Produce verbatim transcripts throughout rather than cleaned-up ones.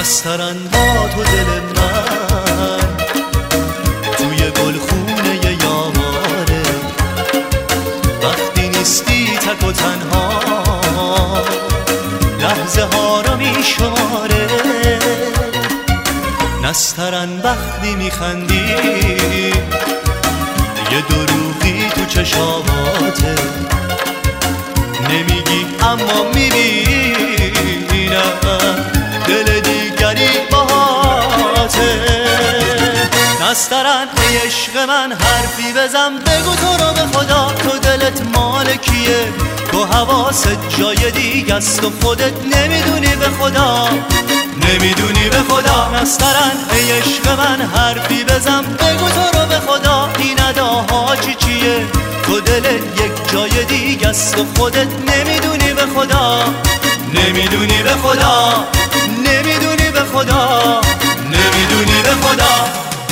نسترن با تو دل من توی گلخونه یاماره، وقتی نیستی تک و تنها لحظه ها رو میشماره. نسترن وقتی میخندی یه دروغی تو چشاماته، نمیگی اما میبینم دل دیگری باهاته. نسترن ای عشق من حرفی بزن، بگو تو رو به خدا تو دلت مال کیه؟ تو حواست جای دیگه است و خودت نمیدونی به خدا، نمیدونی به خدا. نسترن ای عشق من حرفی بزن، بگو تو رو به خدا این اداها چی چیه؟ تو دلت یک جای دیگه است و خودت نمیدونی به خدا، نمیدونی به خدا، نمیدونی به خدا، نمیدونی به خدا.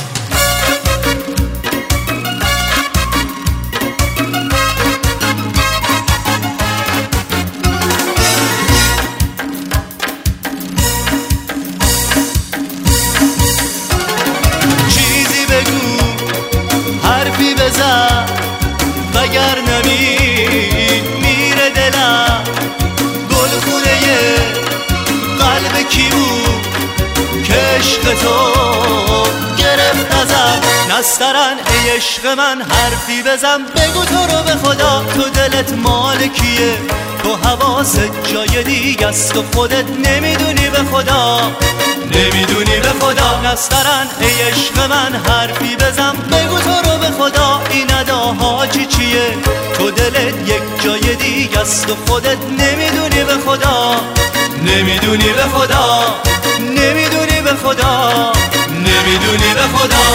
چیزی بگو، حرفی بزن، وگر نمید میره دلم. گلخونه قلب کی بود که عشق تو گرفت ازم؟ نسترن ای عشق من حرفی بزن، بگو تو رو به خدا تو دلت مال کیه؟ تو حواست جای دیگه است و خودت نمیدونی به خدا، نمیدونی به خدا. نسترن ای عشق من حرفی بزن، بگو تو رو به خدا این اداها چی چیه؟ تو دلت یک جای دیگه است و خودت نمیدونی به خدا، نمیدونی به خدا، نمیدونی به خدا، نمیدونی به خدا.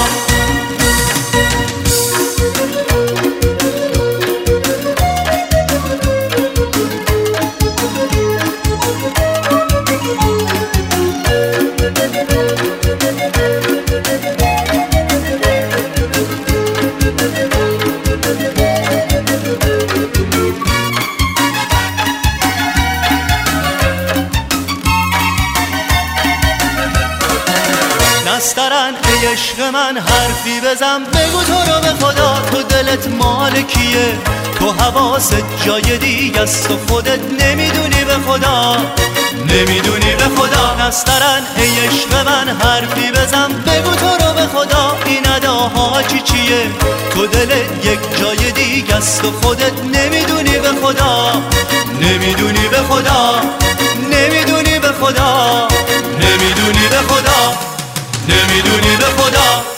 نسترن ای عشق من حرفی بزن، بگو تو رو به خدا تو دلت مال کیه؟ تو حواست جای دیگه است و خودت نمیدونی به خدا، نمیدونی به خدا. نسترن ای عشق من حرفی بزن، بگو تو رو به خدا این اداها چی چیه؟ تو دلت یک جای دیگه است و خودت نمیدونی به خدا، نمیدونی به خدا، نمیدونی به خدا، نمیدونی به خدا، نمیدونی به خدا.